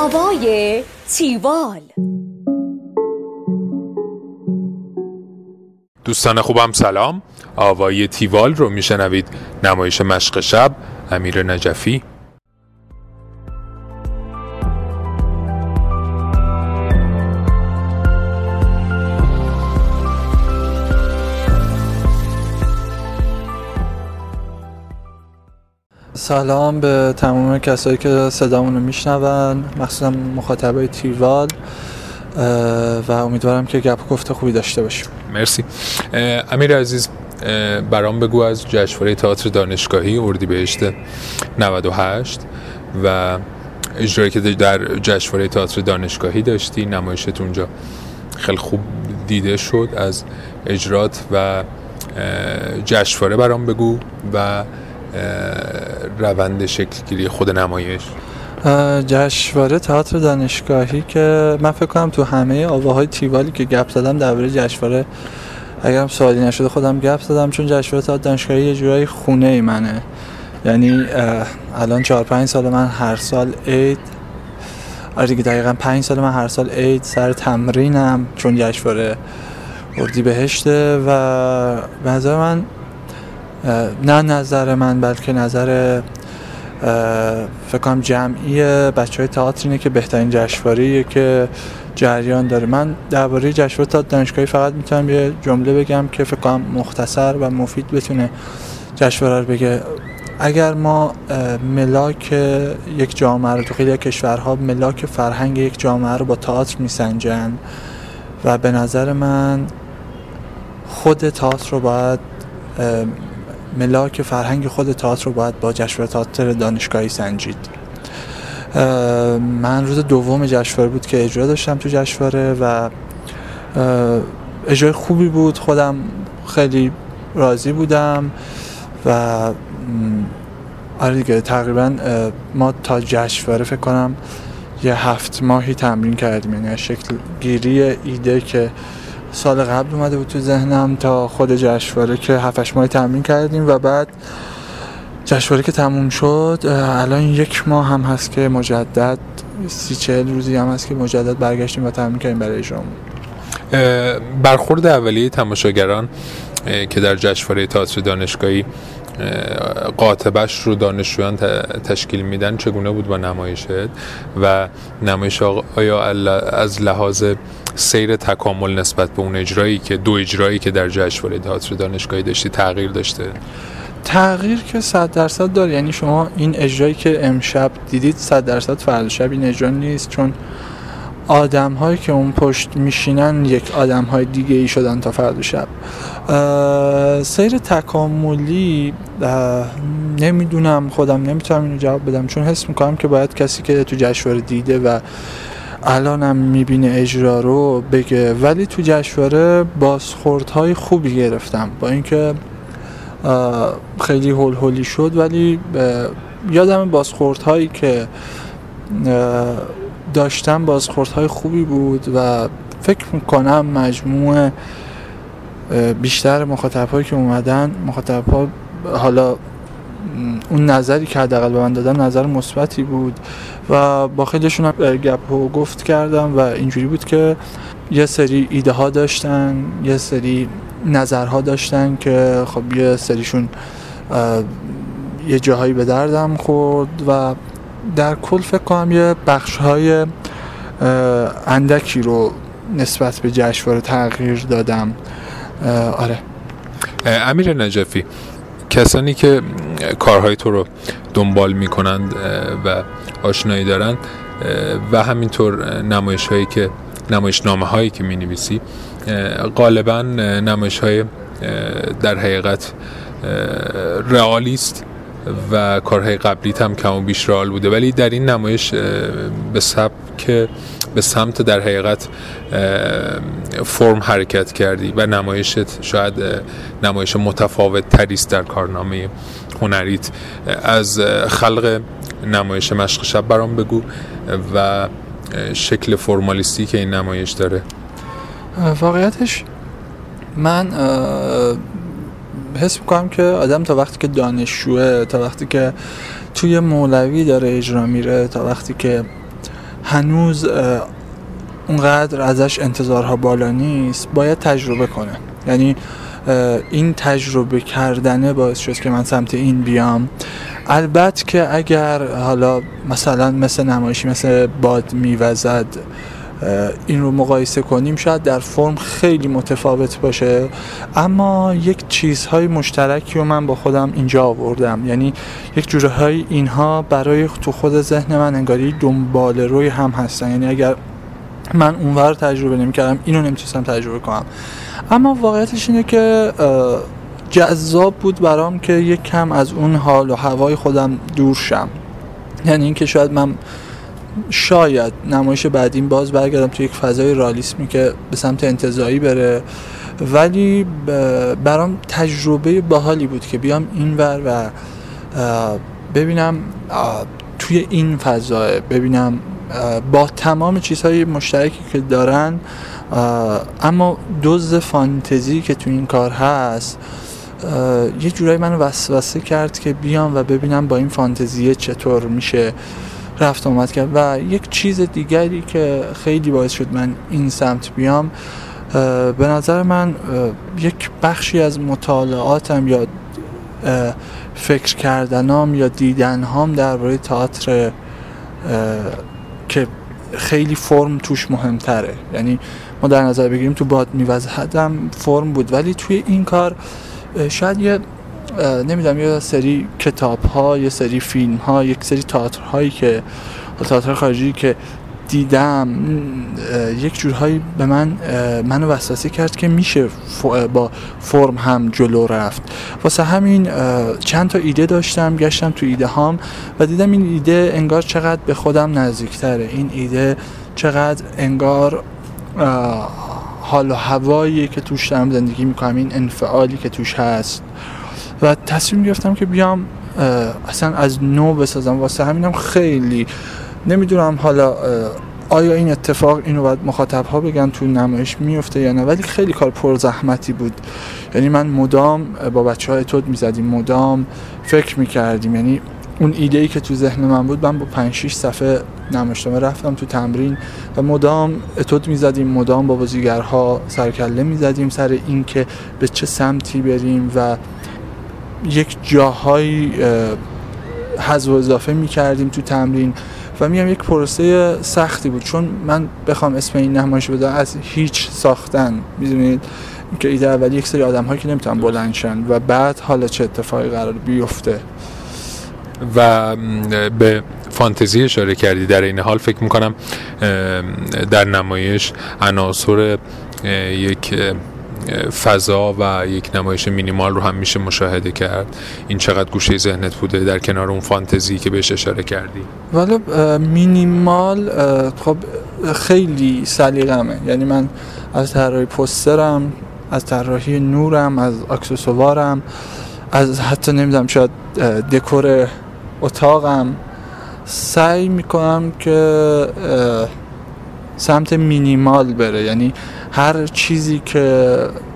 آوای تیوال. دوستان خوبم سلام. آوای تیوال رو میشنوید. نمایش مشق شب، امیر نجفی. سلام به تمام کسایی که صدامون رو میشنون، مخصوصا مخاطبای تیوال، و امیدوارم که گپ و گفت خوبی داشته باشیم. مرسی. امیر عزیز، برام بگو از جشنواره تئاتر دانشگاهی اردیبهشت 98 و اجرایی که در جشنواره تئاتر دانشگاهی داشتی، نمایشت اونجا خیلی خوب دیده شد. از اجرات و جشنواره برام بگو و روند شکلگیری خود نمایش. جشنواره تئاتر دانشگاهی که من فکر کنم تو همه آواهای تیوالی که گپ زدم درباره جشنواره، اگرم سوالی نشده خودم گپ زدم، چون جشنواره تئاتر دانشگاهی یه جورایی خونه ای منه. یعنی الان 4-5 سال من هر سال عید، دیگه دقیقاً 5 سال من هر سال عید سر تمرینم، چون جشنواره اردیبهشته و به نظر من، نه نظر من بلکه نظر فکر کنم جمعی بچهای تئاتر اینه که بهترین جشنواره‌ایه که جریان داره. من درباره جشنواره تئاتر دانشگاهی فقط میتونم یه جمله بگم که فکر کنم مختصر و مفید بتونه جشنواره رو بگه. اگر ما ملاک یک جامعه رو، تو خیلی کشورها ملاک فرهنگ یک جامعه رو با تئاتر میسنجن و به نظر من خود تئاتر رو باید، ملاک فرهنگ خود تئاتر رو باید با جشنواره تئاتر دانشگاهی سنجید. من روز دوم جشنواره بود که اجرا داشتم تو جشنواره و اجرای خوبی بود، خودم خیلی راضی بودم و آره دیگه تقریبا ما تا جشنواره فکر کنم یه 7 ماهی تمرین کردیم. یعنی شکل گیری ایده که سال قبل اومده بود تو ذهنم تا خود جشنواره که 7-8 ماه تمرین کردیم و بعد جشنواره که تموم شد الان 1 ماه هم هست که مجدد 30-40 روزی هم هست که مجدد برگشتیم و تمرین کردیم برای اجرامون. برخورد اولیه تماشاگران که در جشنواره تئاتر دانشگاهی قاطبش رو دانشجویان تشکیل میدن چگونه بود با نمایشت و نمایش آیا از لحاظ سیر تکامل نسبت به اون اجرایی که دو اجرایی که در جشنواره تئاتر دانشگاهی داشتی تغییر داشته؟ تغییر که 100% داره. یعنی شما این اجرایی که امشب دیدید 100% فردا شب این اجرا نیست، چون آدم هایی که اون پشت میشینن یک آدم های دیگه ای شدن تا فردا شب. سیر تکاملی نمیدونم، خودم نمیتونم اینو جواب بدم، چون حس میکنم که باید کسی که تو جشنواره دیده و الانم میبینه اجرا رو بگه. ولی تو جشنواره بازخوردهای خوبی گرفتم، با اینکه خیلی هول هولی شد، ولی یادم بازخوردهایی که داشتم بازخوردهای خوبی بود و فکر میکنم مجموع بیشتر مخاطب‌هایی که اومدن، مخاطب‌ها حالا اون نظری که حداقل به من دادن نظر مثبتی بود و با خیلیشون هم گپ و گفت کردم و اینجوری بود که یه سری ایده ها داشتن، یه سری نظرها داشتن که خب یه سریشون یه جاهایی به دردم خورد و در کل فکر کنم یه بخش‌های اندکی رو نسبت به جشنواره تغییر دادم. آره. امیر نجفی، کسانی که کارهای تو رو دنبال میکنند و آشنایی دارند و همینطور نمایشنامه هایی که مینویسی، غالبا نمایش های در حقیقت رئالیست و کارهای قبلیت هم کم و بیش رئال بوده، ولی در این نمایش به سمت در حقیقت فرم حرکت کردی و نمایشت شاید نمایش متفاوت تریست در کارنامه هنریت. از خلق نمایش مشق شب برام بگو و شکل فرمالیستی که این نمایش داره. واقعیتش من حس میکنم که آدم تا وقتی که دانشجوه، تا وقتی که توی مولوی داره اجرا میره، تا وقتی که هنوز اونقدر ازش انتظارها بالا نیست، باید تجربه کنه. یعنی این تجربه کردنه باعث شد که من سمت این بیام. البته که اگر حالا مثلا مثل نمایشی مثل باد میوزد این رو مقایسه کنیم، شاید در فرم خیلی متفاوت باشه، اما یک چیزهای مشترکی رو من با خودم اینجا آوردم. یعنی یک جورهای اینها برای تو خود ذهن من انگاری دنبال روی هم هستن. یعنی اگر من اونور تجربه نمی‌کردم اینو نمیتونستم تجربه کنم. اما واقعیتش اینه که جذاب بود برام که یک کم از اون حال و هوای خودم دور شم. یعنی اینکه شاید نمایش بعدیم باز برگردم تو یک فضای رالیسمی که به سمت انتزاعی بره، ولی برام تجربه باحالی بود که بیام اینور و ببینم توی این فضا، ببینم با تمام چیزهای مشترکی که دارن اما دوز فانتزی که تو این کار هست یه جورایی منو وسوسه کرد که بیام و ببینم با این فانتزیه چطور میشه رفت آمد کرد. و یک چیز دیگری که خیلی باعث شد من این سمت بیام، به نظر من یک بخشی از مطالعاتم یا فکر کردنام یا دیدنهام درباره تئاتر که خیلی فرم توش مهمتره. یعنی ما در نظر بگیریم تو باد میوزدم فرم بود، ولی توی این کار شاید یه سری کتاب ها، یه سری فیلم ها، یک سری تئاترهایی که تئاتر خارجی که دیدم یک جورهایی به منو وسوسه کرد که میشه با فرم هم جلو رفت. واسه همین چند تا ایده داشتم، گشتم تو ایده هام و دیدم این ایده انگار چقدر به خودم نزدیکتره، این ایده چقدر انگار حال و هوایی که توش دارم زندگی میکنم، این انفعالی که توش هست، و تصمیم گرفتم که بیام اصلا از نو بسازم. واسه همینم خیلی نمیدونم حالا آیا این اتفاق اینو باید مخاطب‌ها بگن تو نمایش میفته یا نه، ولی خیلی کار پرزحمتی بود. یعنی من مدام با بچه‌ها اتود می‌زدیم، مدام فکر می‌کردیم. یعنی اون ایده‌ای که تو ذهن من بود، من با 5-6 صفحه نمایشنامه رفتم تو تمرین و مدام اتود می‌زدیم، مدام با بازیگرها سرکله می‌زدیم سر این که به چه سمتی بریم و یک جاهایی حذف و اضافه می‌کردیم تو تمرین و میگم یک پروسه سختی بود، چون من بخوام اسم این نمایش بدم از هیچ ساختن، میدونید که ایده اولی یک سری آدم‌هایی که نمیتونن بلند شن و بعد حالا چه اتفاقی قرار بیفته. و به فانتزی اشاره کردی، در این حال فکر میکنم در نمایش عناصر یک فضا و یک نمایش مینیمال رو هم میشه مشاهده کرد. این چقدر گوشه ذهنت بوده در کنار اون فانتزی که بهش اشاره کردی؟ والا مینیمال خب خیلی سلیقمه. یعنی من از طراحی پوسترم، از طراحی نورم، از اکسسوارم، از حتی نمیدونم شاید دکور اتاقم سعی میکنم که سمت مینیمال بره. یعنی هر چیزی که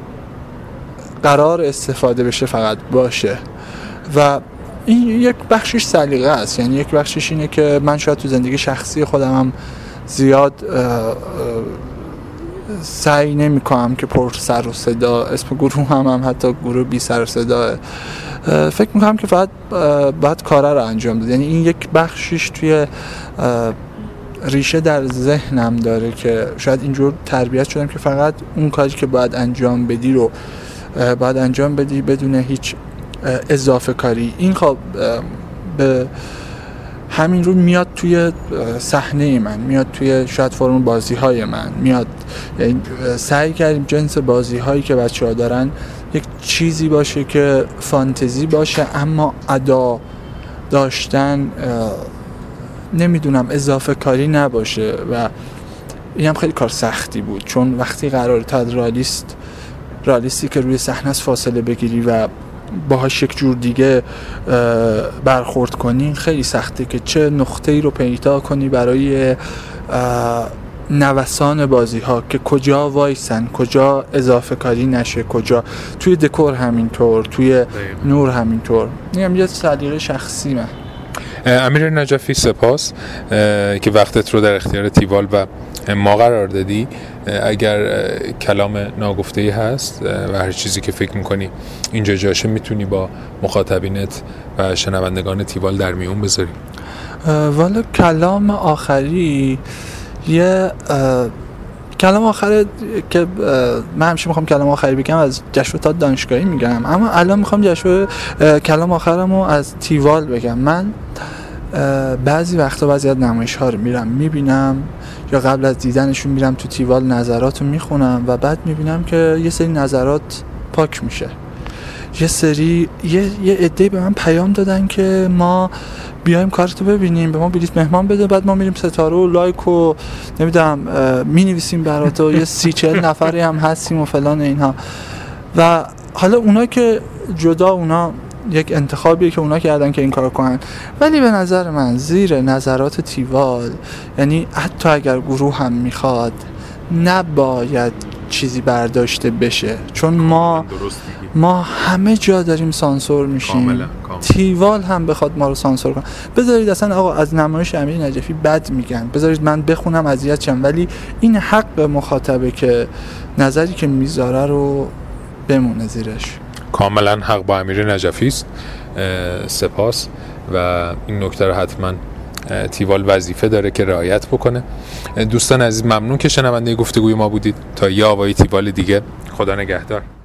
قرار استفاده بشه فقط باشه و این یک بخشش سلیقه است. یعنی یک بخشش اینه که من شاید تو زندگی شخصی خودم هم زیاد سعی نمی کنم که پر سر و صدا، اسم گروه هم حتی گروه بی سر و صدا، فکر میکنم که فقط باید کاره رو انجام داد. یعنی این یک بخشش توی ریشه در ذهنم داره که شاید اینجور تربیت شدم که فقط اون کاری که باید انجام بدی رو باید انجام بدی بدون هیچ اضافه کاری. این خب به همین رو میاد توی صحنه من، میاد توی شاید فرم بازی های من میاد. یعنی سعی کردیم جنس بازی هایی که بچه ها دارن یک چیزی باشه که فانتزی باشه اما ادا داشتن نمیدونم اضافه کاری نباشه و این هم خیلی کار سختی بود، چون وقتی قرار تا رالیستی که روی صحنه است فاصله بگیری و باهاش یک جور دیگه برخورد کنی، خیلی سخته که چه نقطه‌ای رو پیدا کنی برای نوسان بازی ها که کجا وایسن، کجا اضافه کاری نشه، کجا توی دکور همینطور، توی نور همینطور. میگم یه سلیقه شخصی من. امیر نجفی سپاس که وقتت رو در اختیار تیوال و ما قرار دادی. اگر کلام ناگفته‌ای هست و هر چیزی که فکر میکنی اینجا جاشه میتونی با مخاطبینت و شنوندگان تیوال در میون بذاری. والا کلام آخری کلام آخر که من همیشه میخوام کلام آخری بگم از جشنواره تئاتر دانشگاهی میگم، اما الان میخوام کلام آخرمو از تیوال بگم. من بعضی وقتا بعضی از نمایش‌ها رو میرم میبینم یا قبل از دیدنشون میرم تو تیوال نظراتو میخونم و بعد میبینم که یه سری نظرات پاک میشه. یه عده‌ای به من پیام دادن که ما بیایم کارتو ببینیم، به ما بلیط مهمان بده، بعد ما میریم ستاره و لایک و نمیدونم مینویسیم برات و یه 30-40 نفری هم هستیم و فلان اینها. و حالا اونا که جدا، اونا یک انتخابیه که اونا کردن که این کارو کنن، ولی به نظر من زیر نظرات تیوال، یعنی حتی اگر گروه هم میخواد، نباید چیزی برداشته بشه، چون ما همه جا داریم سانسور میشیم. کاملا. تیوال هم بخواد ما رو سانسور کنه، بذارید اصلا آقا از نمایش امیر نجفی بد میگن، بذارید من بخونم اذیت شم، ولی این حق مخاطبه که نظری که میذاره رو بمونه زیرش. کاملا حق با امیر نجفی است. سپاس. و این نکته رو حتما تیوال وظیفه داره که رعایت بکنه. دوستان عزیز، ممنون که شنونده گفتگوی ما بودید. تا یه آوای تیوال دیگه، خدا نگهدار.